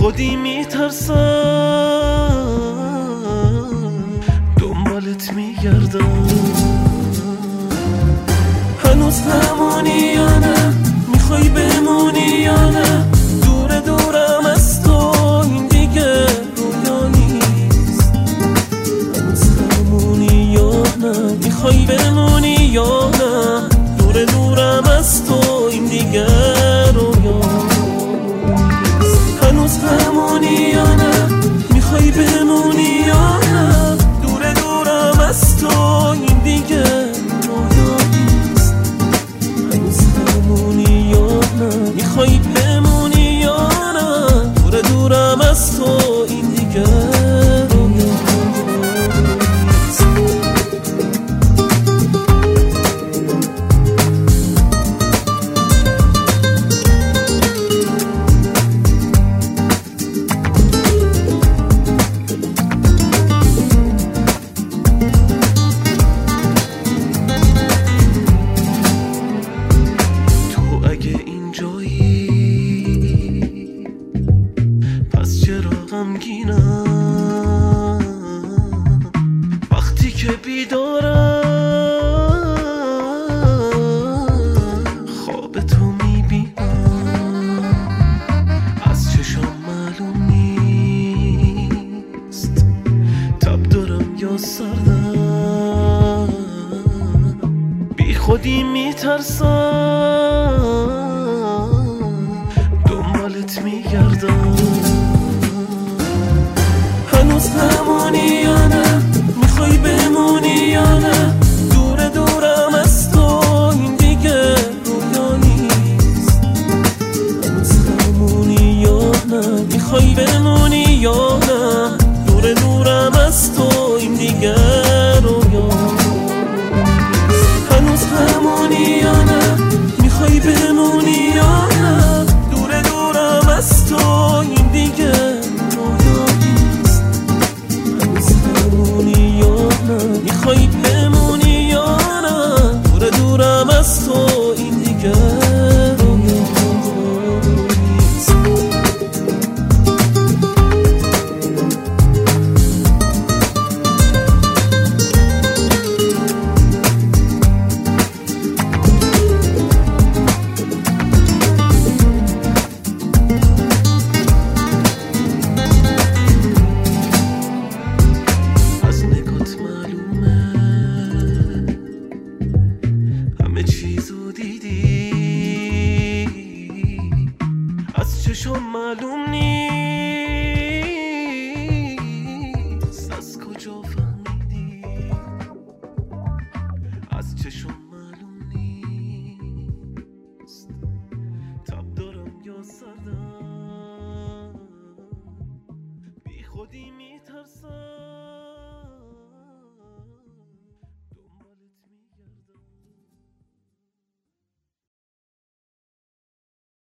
خودی میترسم، دنبالت میگردم. هنوز همونی یا نه؟ میخوای بمونی یا نه؟ دور دورم از تو این دیگه رویا نیست. هنوز همونی یا نه؟ میخوای بمونی یا نه؟ دور دورم از تو این دیگه رویا نیست. هنوز همونی یا نه؟ میخوای بمونی یا نه؟ دور دورم از تو این دیگه رویا نیست. هنوز همونی یا نه؟ میخوای بمونی یا نه؟ دور دورم از تو این دیگه رویا نیست. پس چرا غمگینم وقتی که بیدارم؟ خواب تو میبینم، از چشام معلوم نیست تب دارم یا سردم. بی خودی میترسم، دنبالت میگردم. هنوز همونی یا نه؟ میخوای بمونی یا نه؟ دور دورم از تو این دیگه رویا نیست. هنوز همونی یا نه؟ میخوای بمونی یا نه؟ دور دورم از تو این دیگه رویا نیست. هنوز همونی یا نه؟ میخوای بمونی یا نه؟ دور دورم از تو این دیگه رویا نیست. هنوز همونی یا نه؟ میخوای بمونی یا نه؟ دور دورم از تو این دیگه رویا نیست. همه چیزو دیدی، از چشم معلوم نیست از کجا فهمیدی. از چشم معلوم نیست تب دارم یا سردم. بی خودی میترسم.